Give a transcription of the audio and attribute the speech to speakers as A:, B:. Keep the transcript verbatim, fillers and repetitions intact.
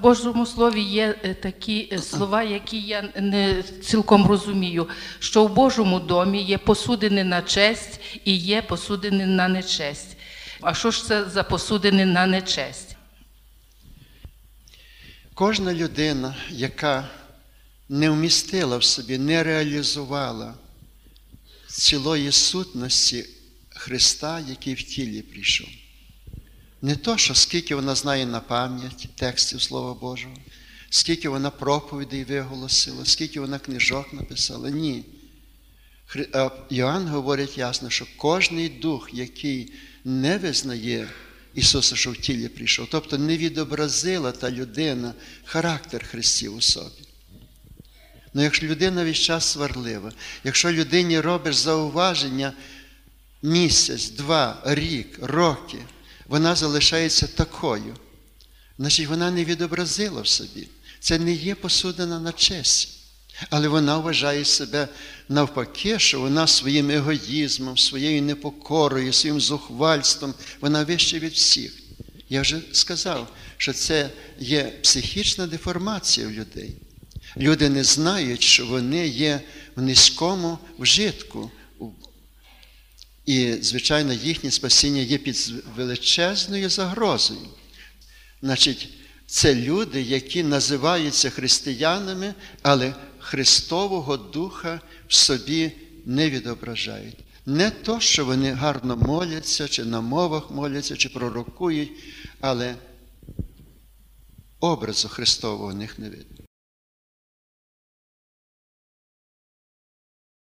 A: Божому Слові є такі слова, які я не цілком розумію, що в Божому домі є посудини на честь і є посудини на нечесть. А що ж це за посудини на нечесть?
B: Кожна людина, яка не вмістила в собі, не реалізувала цілої сутності Христа, який в тілі прийшов. Не то, що скільки вона знає на пам'ять текстів Слова Божого, скільки вона проповідей виголосила, скільки вона книжок написала. Ні. Йоанн говорить ясно, що кожний дух, який не визнає Ісуса, що в тілі прийшов, тобто не відобразила та людина характер Христів у собі. Ну, якщо людина весь час сварлива, якщо людині робиш зауваження місяць, два, рік, роки, вона залишається такою, значить вона не відобразила в собі. Це не є посудина на честь. Але вона вважає себе навпаки, що вона своїм егоїзмом, своєю непокорою, своїм зухвальством, вона вища від всіх. Я вже сказав, що це є психічна деформація в людей. Люди не знають, що вони є в низькому вжитку. І, звичайно, їхнє спасіння є під величезною загрозою. Значить, це люди, які називаються християнами, але Христового Духа в собі не відображають. Не то, що вони гарно моляться, чи на мовах моляться, чи пророкують, але образу Христового в них не видно.